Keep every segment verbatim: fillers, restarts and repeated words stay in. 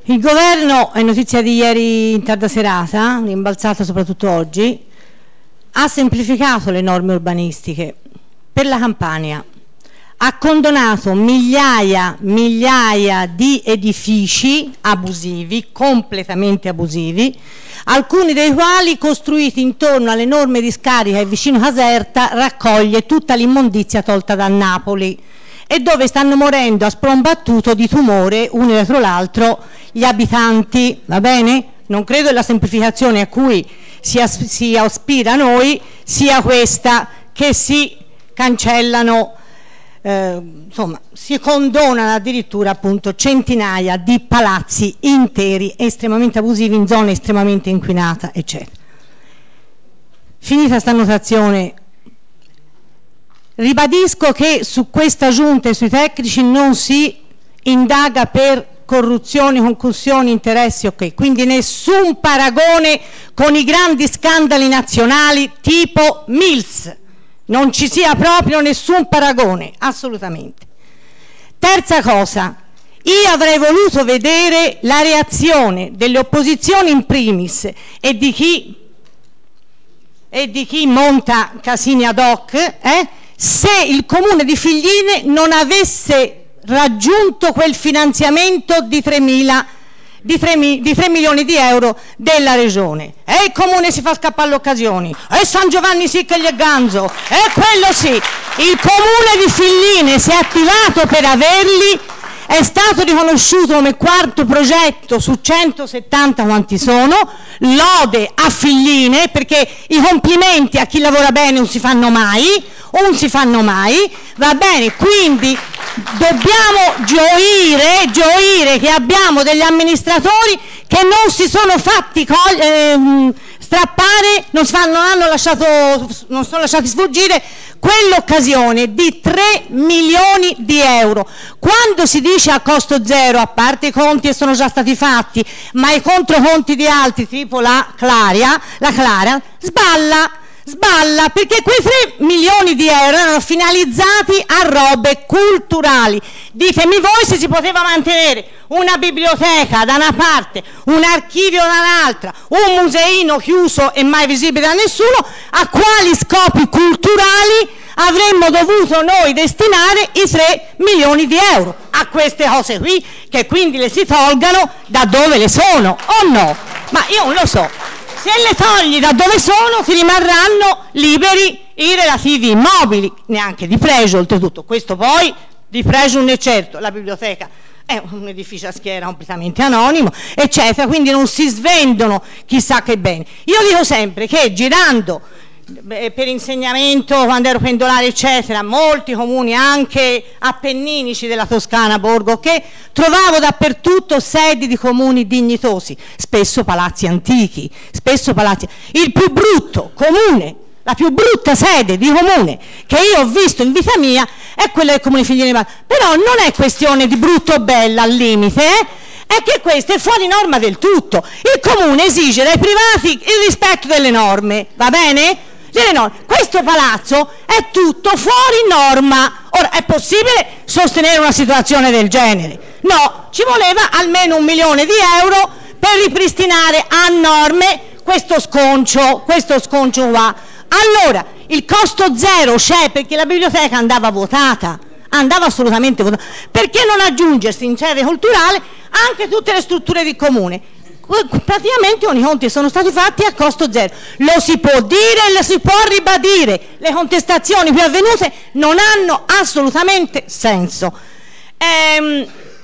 Il governo, è notizia di ieri in tarda serata, rimbalzata soprattutto oggi, ha semplificato le norme urbanistiche per la Campania, ha condonato migliaia, migliaia di edifici abusivi, completamente abusivi, alcuni dei quali costruiti intorno all'enorme discarica e vicino Caserta raccoglie tutta l'immondizia tolta da Napoli e dove stanno morendo a sprombattuto di tumore uno dietro l'altro gli abitanti, va bene? Non credo che la semplificazione a cui si, as- si aspira noi sia questa, che si cancellano, eh, insomma, si condonano addirittura appunto centinaia di palazzi interi estremamente abusivi in zone estremamente inquinate, eccetera. Finita sta notazione, ribadisco che su questa giunta e sui tecnici non si indaga per corruzioni, concussioni, interessi, ok, quindi nessun paragone con i grandi scandali nazionali tipo Mills, non ci sia proprio nessun paragone, assolutamente. Terza cosa, io avrei voluto vedere la reazione delle opposizioni in primis e di chi, e di chi monta casini ad hoc, eh, se il comune di Figline non avesse raggiunto quel finanziamento di tre milioni di euro della regione. E il comune si fa scappare le occasioni, e San Giovanni sì che gli è ganzo, e quello sì. Il comune di Figline si è attivato per averli, è stato riconosciuto come quarto progetto su centosettanta quanti sono, lode a Figline, perché i complimenti a chi lavora bene non si fanno mai, non si fanno mai, va bene, quindi dobbiamo gioire, gioire che abbiamo degli amministratori che non si sono fatti cogli- ehm, strappare, non, si fanno, non hanno lasciato, non sono lasciati sfuggire quell'occasione di tre milioni di euro. Quando si dice a costo zero, a parte i conti che sono già stati fatti, ma i controconti di altri, tipo la Claria, la Clara, sballa. Sballa perché quei tre milioni di euro erano finalizzati a robe culturali. Ditemi voi se si poteva mantenere una biblioteca da una parte, un archivio dall'altra, un museino chiuso e mai visibile da nessuno, a quali scopi culturali avremmo dovuto noi destinare i tre milioni di euro? A queste cose qui, che quindi le si tolgano da dove le sono, o no? Ma io non lo so. Se le togli da dove sono ti rimarranno liberi i relativi immobili, neanche di pregio oltretutto, questo poi di pregio non è certo, la biblioteca è un edificio a schiera completamente anonimo, eccetera, quindi non si svendono chissà che bene. Io dico sempre che girando beh, per insegnamento, quando ero pendolare eccetera, molti comuni anche appenninici della Toscana, Borgo, che trovavo dappertutto sedi di comuni dignitosi, spesso palazzi antichi, spesso palazzi. Il più brutto comune, la più brutta sede di comune che io ho visto in vita mia è quella del comune Figline Vallo. Però non è questione di brutto o bella al limite, eh? È che questo è fuori norma del tutto. Il comune esige dai privati il rispetto delle norme, va bene? Questo palazzo è tutto fuori norma. Ora, è possibile sostenere una situazione del genere? No, ci voleva almeno un milione di euro per ripristinare a norme questo sconcio, questo sconcio qua. Allora, il costo zero c'è perché la biblioteca andava votata, andava assolutamente votata. Perché non aggiungersi in sede culturale anche tutte le strutture di comune? Praticamente i conti sono stati fatti a costo zero, lo si può dire e lo si può ribadire, le contestazioni qui avvenute non hanno assolutamente senso. Ehm,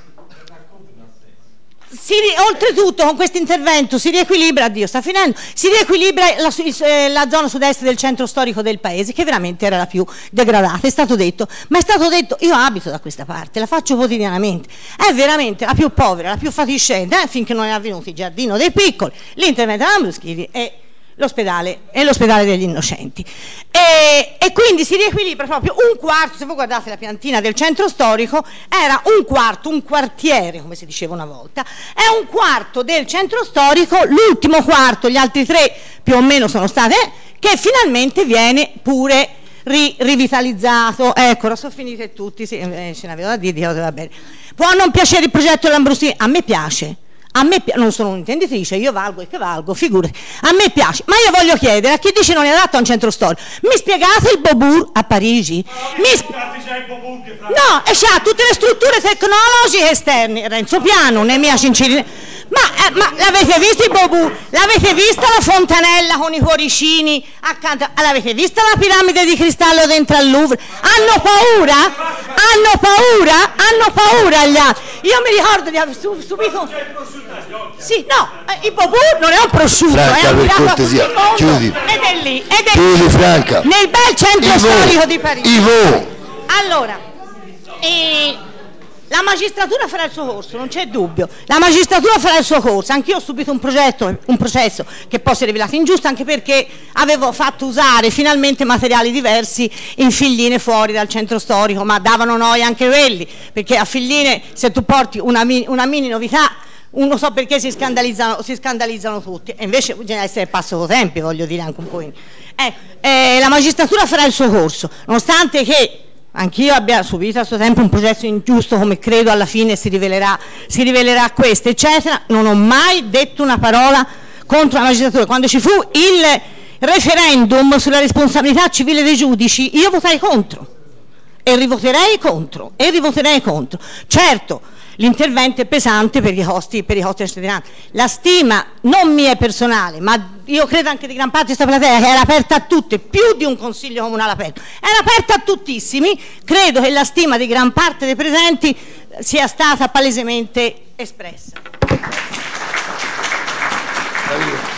si, oltretutto con questo intervento si riequilibra, addio sta finendo, si riequilibra la, la zona sud-est del centro storico del paese, che veramente era la più degradata, è stato detto, ma è stato detto, io abito da questa parte, la faccio quotidianamente, è veramente la più povera, la più fatiscente, eh, finché non è avvenuto il giardino dei piccoli, l'intervento della Bruschini e l'ospedale e l'ospedale degli innocenti. E, e quindi si riequilibra proprio un quarto, se voi guardate la piantina del centro storico, era un quarto, un quartiere, come si diceva una volta, è un quarto del centro storico, l'ultimo quarto, gli altri tre più o meno sono state, eh, che finalmente viene pure ri, rivitalizzato. Ecco, ora sono finite tutti, sì, eh, ce n'avevo da dire, va bene. Può non piacere il progetto Lambrusini, a me piace, A me non sono un'intenditrice, io valgo e che valgo, figurati. A me piace, ma io voglio chiedere a chi dice non è adatto a un centro storico, mi spiegate il Beaubourg a Parigi? Mi sp- no, e c'ha tutte le strutture tecnologiche esterne, Renzo Piano, nel mia sincerità. Ma, eh, ma l'avete visto il Beaubourg? L'avete vista la fontanella con i cuoricini accanto? L'avete vista la piramide di cristallo dentro al Louvre? Hanno paura? Hanno paura? Hanno paura gli altri. Io mi ricordo di aver subito... Sì, no, eh, il Beaubourg non è un prosciutto, Franca, è un per cortesia, chiudi. ed è lì, ed è chiudi, lì, Franca. nel bel centro Ivo, storico di Parigi. Ivo. Allora, eh, la magistratura farà il suo corso, non c'è dubbio, la magistratura farà il suo corso, anch'io ho subito un, progetto, un processo che poi si è rivelato ingiusto anche perché avevo fatto usare finalmente materiali diversi in Figline fuori dal centro storico, ma davano noia anche quelli, perché a Figline se tu porti una, una mini novità, non so perché si scandalizzano, si scandalizzano tutti, e invece bisogna essere passo tempi, voglio dire anche un po'. Eh, eh, la magistratura farà il suo corso, nonostante che anch'io abbia subito a suo tempo un processo ingiusto, come credo alla fine si rivelerà, si rivelerà questo, eccetera, non ho mai detto una parola contro la magistratura. Quando ci fu il referendum sulla responsabilità civile dei giudici, io votai contro, e rivoterei contro, e rivoterei contro. Certo, l'intervento è pesante per i costi, per i costi della cittadinanza. La stima non mia è personale, ma io credo anche di gran parte di questa platea, che era aperta a tutte, più di un consiglio comunale aperto, era aperta a tuttissimi, credo che la stima di gran parte dei presenti sia stata palesemente espressa.